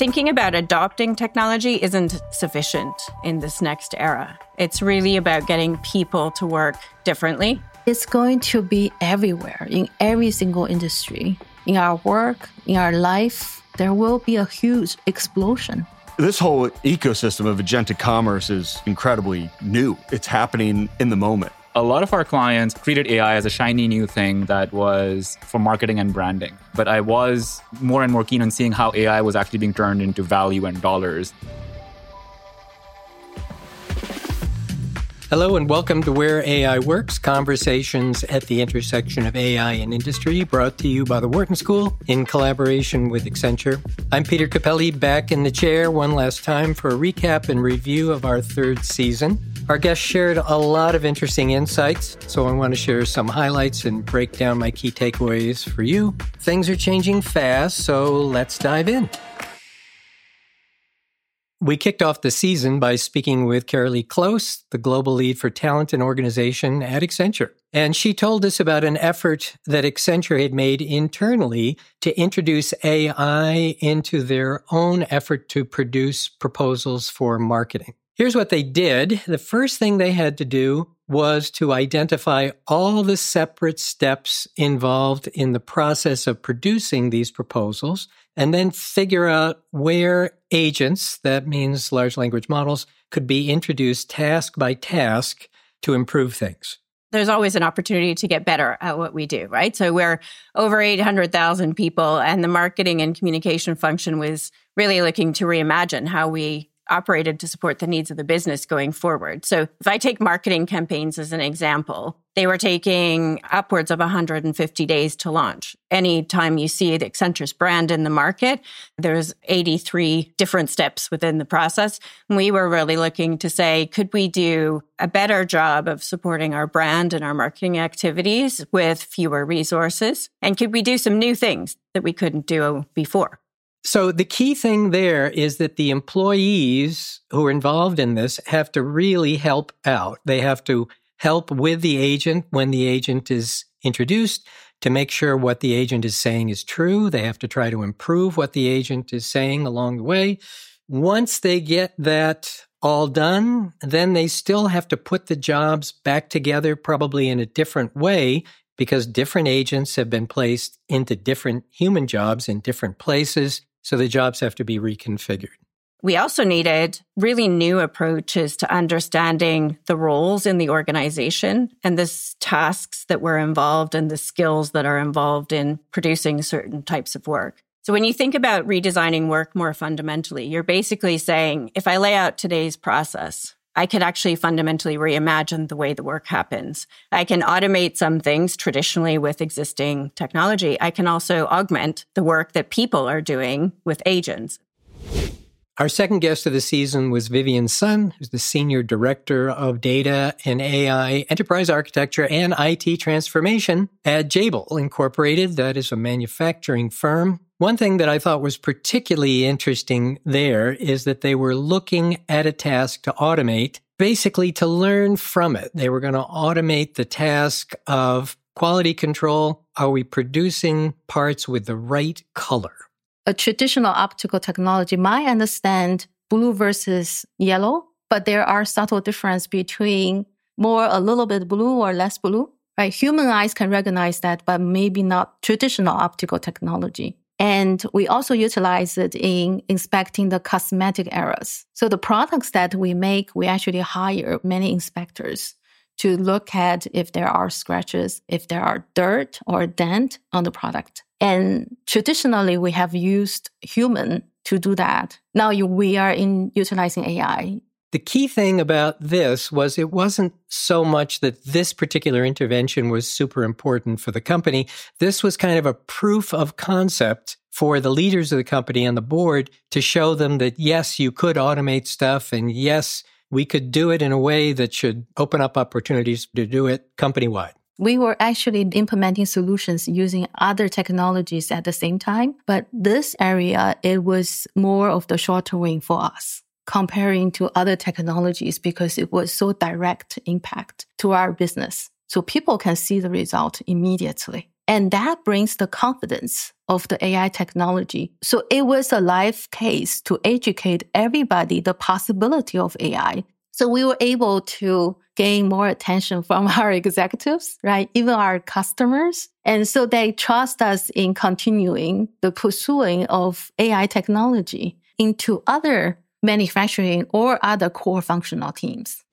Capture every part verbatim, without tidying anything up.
Thinking about adopting technology isn't sufficient in this next era. It's really about getting people to work differently. It's going to be everywhere, in every single industry. In our work, in our life, there will be a huge explosion. This whole ecosystem of agentic commerce is incredibly new. It's happening in the moment. A lot of our clients treated A I as a shiny new thing that was for marketing and branding. But I was more and more keen on seeing how A I was actually being turned into value and dollars. Hello and welcome to Where A I Works, conversations at the intersection of A I and industry, brought to you by the Wharton School in collaboration with Accenture. I'm Peter Capelli, back in the chair one last time for a recap and review of our third season. Our guests shared a lot of interesting insights, so I want to share some highlights and break down my key takeaways for you. Things are changing fast, so let's dive in. We kicked off the season by speaking with Carolee Close, the global lead for talent and organization at Accenture. And she told us about an effort that Accenture had made internally to introduce A I into their own effort to produce proposals for marketing. Here's what they did. The first thing they had to do was to identify all the separate steps involved in the process of producing these proposals, and then figure out where agents, that means large language models, could be introduced task by task to improve things. There's always an opportunity to get better at what we do, right? So we're over eight hundred thousand people, and the marketing and communication function was really looking to reimagine how we operated to support the needs of the business going forward. So if I take marketing campaigns as an example, they were taking upwards of one hundred fifty days to launch. Anytime you see the Accenture's brand in the market, there's eighty-three different steps within the process. And we were really looking to say, could we do a better job of supporting our brand and our marketing activities with fewer resources? And could we do some new things that we couldn't do before? So the key thing there is that the employees who are involved in this have to really help out. They have to help with the agent when the agent is introduced to make sure what the agent is saying is true. They have to try to improve what the agent is saying along the way. Once they get that all done, then they still have to put the jobs back together, probably in a different way, because different agents have been placed into different human jobs in different places. So the jobs have to be reconfigured. We also needed really new approaches to understanding the roles in the organization and the tasks that were involved and the skills that are involved in producing certain types of work. So when you think about redesigning work more fundamentally, you're basically saying, if I lay out today's process, I could actually fundamentally reimagine the way the work happens. I can automate some things traditionally with existing technology. I can also augment the work that people are doing with agents. Our second guest of the season was Vivian Sun, who's the Senior Director of Data and A I Enterprise Architecture and I T Transformation at Jabil Incorporated. That is a manufacturing firm. One thing that I thought was particularly interesting there is that they were looking at a task to automate, basically to learn from it. They were going to automate the task of quality control. Are we producing parts with the right color? A traditional optical technology might understand blue versus yellow, but there are subtle differences between more a little bit blue or less blue. Right? Human eyes can recognize that, but maybe not traditional optical technology. And we also utilize it in inspecting the cosmetic errors. So the products that we make, we actually hire many inspectors to look at if there are scratches, if there are dirt or dent on the product. And traditionally, we have used human to do that. Now you, we are in utilizing A I. The key thing about this was it wasn't so much that this particular intervention was super important for the company. This was kind of a proof of concept for the leaders of the company and the board to show them that, yes, you could automate stuff, and yes, we could do it in a way that should open up opportunities to do it company-wide. We were actually implementing solutions using other technologies at the same time, but this area, it was more of the shorter wing for us, comparing to other technologies because it was so direct impact to our business. So people can see the result immediately. And that brings the confidence of the A I technology. So it was a live case to educate everybody the possibility of A I. So we were able to gain more attention from our executives, right? Even our customers. And so they trust us in continuing the pursuing of A I technology into other manufacturing or other core functional teams.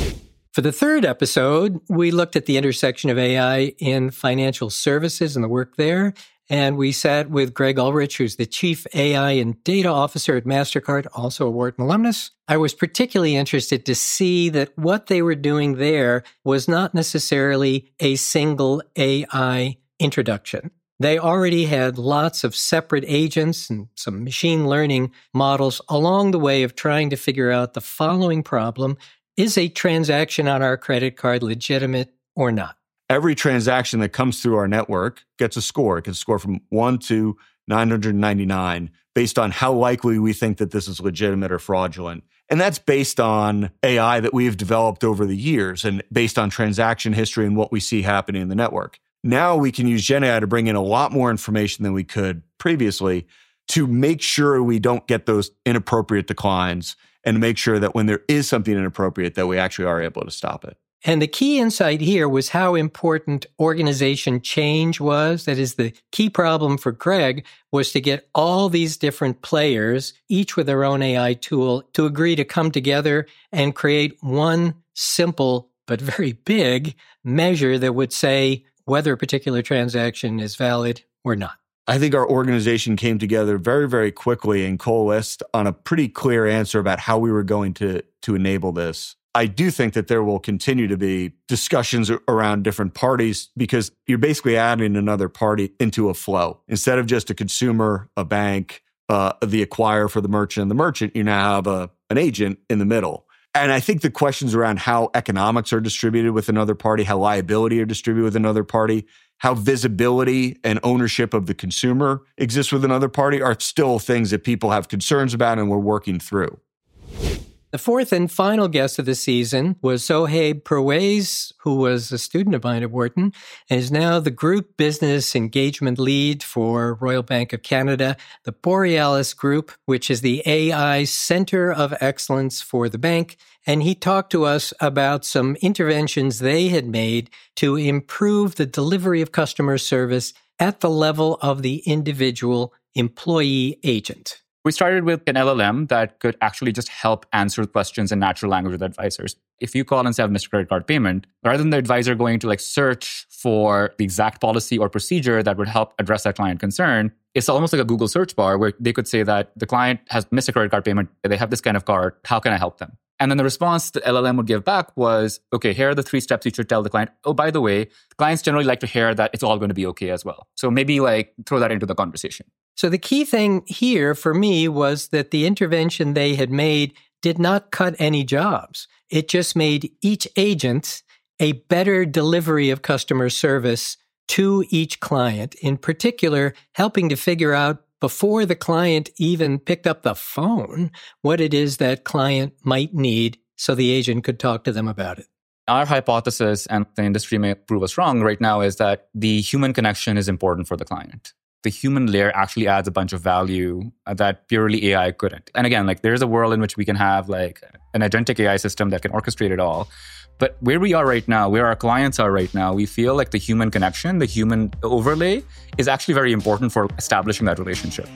For the third episode, we looked at the intersection of A I in financial services and the work there. And we sat with Greg Ulrich, who's the Chief A I and Data Officer at MasterCard, also a Wharton alumnus. I was particularly interested to see that what they were doing there was not necessarily a single A I introduction. They already had lots of separate agents and some machine learning models along the way of trying to figure out the following problem: is a transaction on our credit card legitimate or not? Every transaction that comes through our network gets a score. It gets a score from one to nine hundred ninety-nine based on how likely we think that this is legitimate or fraudulent. And that's based on A I that we have developed over the years and based on transaction history and what we see happening in the network. Now we can use Gen A I to bring in a lot more information than we could previously to make sure we don't get those inappropriate declines and to make sure that when there is something inappropriate that we actually are able to stop it. And the key insight here was how important organization change was. That is, the key problem for Greg was to get all these different players, each with their own A I tool, to agree to come together and create one simple but very big measure that would say whether a particular transaction is valid or not. I think our organization came together very, very quickly and coalesced on a pretty clear answer about how we were going to, to enable this. I do think that there will continue to be discussions around different parties because you're basically adding another party into a flow. Instead of just a consumer, a bank, uh, the acquirer for the merchant, and the merchant, you now have a, an agent in the middle. And I think the questions around how economics are distributed with another party, how liability are distributed with another party, how visibility and ownership of the consumer exists with another party are still things that people have concerns about and we're working through. The fourth and final guest of the season was Sohaib Perwaiz, who was a student of mine at Wharton and is now the Group Business Engagement Lead for Royal Bank of Canada, the Borealis Group, which is the A I Center of Excellence for the bank. And he talked to us about some interventions they had made to improve the delivery of customer service at the level of the individual employee agent. We started with an L L M that could actually just help answer questions in natural language with advisors. If you call and say, I have missed a credit card payment, rather than the advisor going to like search for the exact policy or procedure that would help address that client concern, it's almost like a Google search bar where they could say that the client has missed a credit card payment, they have this kind of card, how can I help them? And then the response the L L M would give back was, okay, here are the three steps you should tell the client. Oh, by the way, clients generally like to hear that it's all going to be okay as well. So maybe like throw that into the conversation. So the key thing here for me was that the intervention they had made did not cut any jobs. It just made each agent a better delivery of customer service to each client, in particular, helping to figure out before the client even picked up the phone what it is that client might need so the agent could talk to them about it. Our hypothesis, and the industry may prove us wrong right now, is that the human connection is important for the client. The human layer actually adds a bunch of value that purely A I couldn't. And again, like there's a world in which we can have like an agentic A I system that can orchestrate it all. But where we are right now, where our clients are right now, we feel like the human connection, the human overlay is actually very important for establishing that relationship.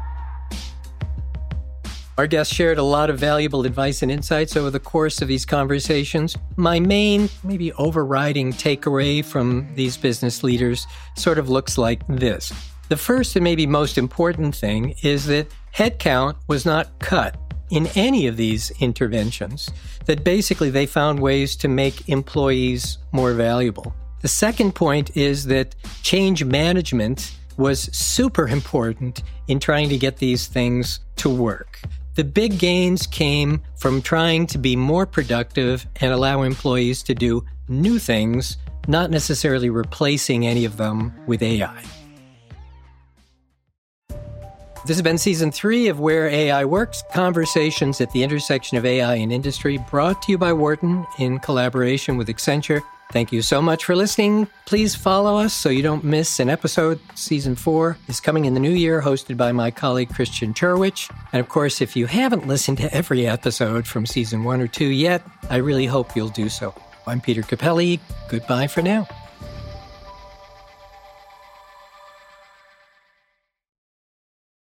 Our guests shared a lot of valuable advice and insights over the course of these conversations. My main, maybe overriding takeaway from these business leaders sort of looks like this. The first and maybe most important thing is that headcount was not cut in any of these interventions, that basically they found ways to make employees more valuable. The second point is that change management was super important in trying to get these things to work. The big gains came from trying to be more productive and allow employees to do new things, not necessarily replacing any of them with A I. This has been Season three of Where A I Works, conversations at the intersection of A I and industry, brought to you by Wharton in collaboration with Accenture. Thank you so much for listening. Please follow us so you don't miss an episode. Season four is coming in the new year, hosted by my colleague Christian Turwich. And of course, if you haven't listened to every episode from season one or two yet, I really hope you'll do so. I'm Peter Capelli. Goodbye for now.